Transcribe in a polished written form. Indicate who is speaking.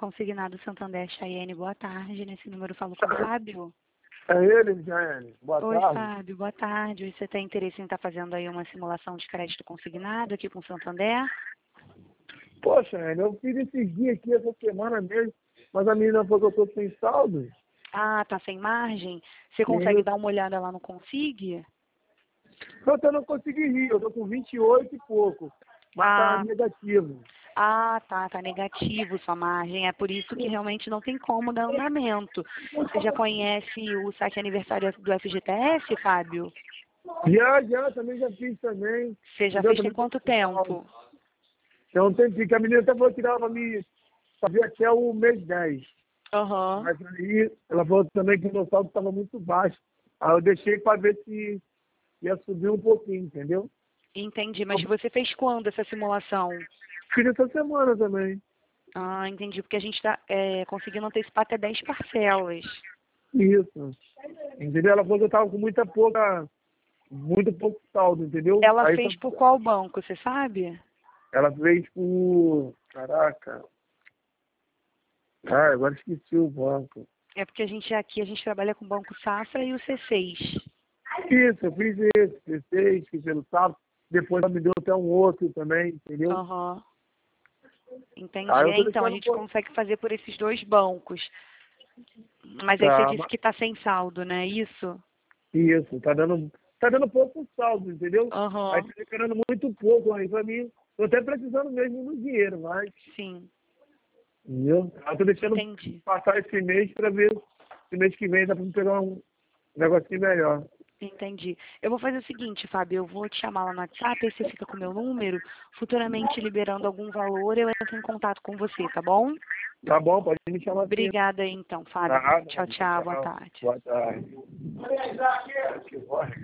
Speaker 1: Consignado Santander Chayenne, boa tarde. Nesse número falo com o Fábio.
Speaker 2: É ele, Chayenne. Boa
Speaker 1: Oi,
Speaker 2: tarde.
Speaker 1: Fábio, boa tarde. Você tem interesse em estar fazendo aí uma simulação de crédito consignado aqui com o Santander?
Speaker 2: Poxa, Chayenne, eu fiz esses dias aqui, essa semana mesmo, mas a menina falou que eu tô sem saldo.
Speaker 1: Ah, tá sem margem? Você
Speaker 2: E
Speaker 1: consegue dar uma olhada lá no Consig?
Speaker 2: só que eu não consegui rir, eu tô com 28 e pouco, mas tá
Speaker 1: Ah,
Speaker 2: negativo.
Speaker 1: tá negativo sua margem. É por isso que realmente não tem como dar andamento. Você já conhece o saque aniversário do FGTS, Fábio?
Speaker 2: Também já fiz também.
Speaker 1: Você já
Speaker 2: Entendeu?
Speaker 1: fez tem
Speaker 2: Também tô
Speaker 1: quanto
Speaker 2: sem saldo.
Speaker 1: tempo?
Speaker 2: Então tem que a menina até falou que dava pra me fazer até o mês 10.
Speaker 1: Aham.
Speaker 2: Mas aí ela falou também que o meu saldo estava muito baixo. Aí eu deixei para ver se ia subir um pouquinho, entendeu?
Speaker 1: Entendi. Mas você fez quando essa simulação?
Speaker 2: Fiz essa semana também.
Speaker 1: Ah, entendi. Porque a gente está conseguindo antecipar até 10 parcelas.
Speaker 2: Isso. Entendeu? Ela falou que eu tava com muito pouco saldo, entendeu?
Speaker 1: Ela
Speaker 2: Aí
Speaker 1: fez por qual banco, você sabe?
Speaker 2: ela fez por. Caraca. Ah, agora esqueci o banco.
Speaker 1: É porque a gente trabalha com o Banco Safra e o C6.
Speaker 2: Isso, eu fiz esse, fiz pelo sábado. Depois ela me deu até um outro também, entendeu?
Speaker 1: Aham. Entendi.
Speaker 2: Aí eu tô
Speaker 1: Então, a
Speaker 2: deixando
Speaker 1: gente consegue fazer por esses dois bancos. Mas aí você
Speaker 2: tá,
Speaker 1: disse que está sem saldo, né? Isso?
Speaker 2: isso, tá dando pouco saldo, entendeu? Aí
Speaker 1: Aham.
Speaker 2: tá liberando muito pouco aí pra mim. Tô até precisando mesmo do dinheiro, mas,
Speaker 1: Sim.
Speaker 2: entendeu? Eu tô deixando
Speaker 1: Entendi.
Speaker 2: passar esse mês pra ver se mês que vem dá pra me pegar um negocinho melhor.
Speaker 1: Entendi. Eu vou fazer o seguinte, Fábio, eu vou te chamar lá no WhatsApp, aí você fica com o meu número, futuramente liberando algum valor, eu entro em contato com você, tá bom?
Speaker 2: Tá bom, pode me chamar assim.
Speaker 1: Obrigada aí então, Fábio.
Speaker 2: Tá,
Speaker 1: Tchau, tchau, boa
Speaker 2: tchau.
Speaker 1: tarde.
Speaker 2: Boa tarde.